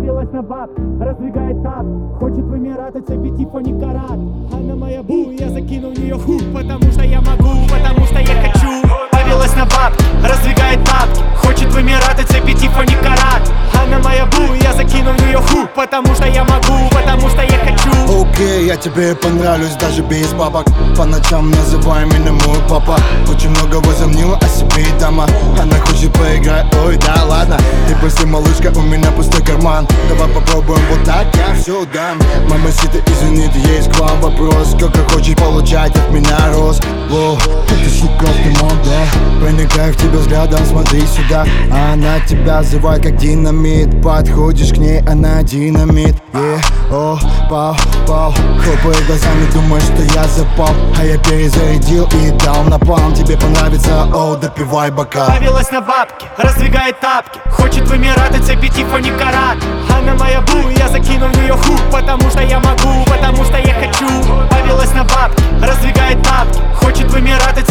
повелась на баб, раздвигает тапки, хочет в Эмираты цепи Тиффани карат. Она моя бу, я закину в нее хук, потому что я могу, потому что я хочу. Повелась на баб, раздвигает тапки, хочет в Эмираты цепи Тиффани карат. Она моя бу, я закину в нее хук, потому что я могу, потому что я хочу. Окей, я тебе понравлюсь даже без бабок. По ночам называй меня мой папа. Очень много возомнила о себе и дома. Она хочет поиграть, ой, да ладно. Ты после малышка, у меня пустой карман. Давай попробуем вот так, я все дам. Мамасита, извини, есть к вам вопрос. Сколько хочешь получать от меня роз? Ло, это шикарный мода. Проникай в тебя взглядом, смотри сюда. Она тебя зывает как динамит. Подходишь к ней, она динамит. О, пау, пау. Хлопает глазами, думаешь, что я запал. А я перезарядил и дал напалм. Тебе понравится, о, допивай бокал. Повелась на бабки, раздвигает тапки, хочет в Эмираты цепи Тиффани карат. Она моя бу, я закину в нее хук, потому что я могу, потому что я хочу. Повелась на бабки, раздвигает тапки, хочет в Эмираты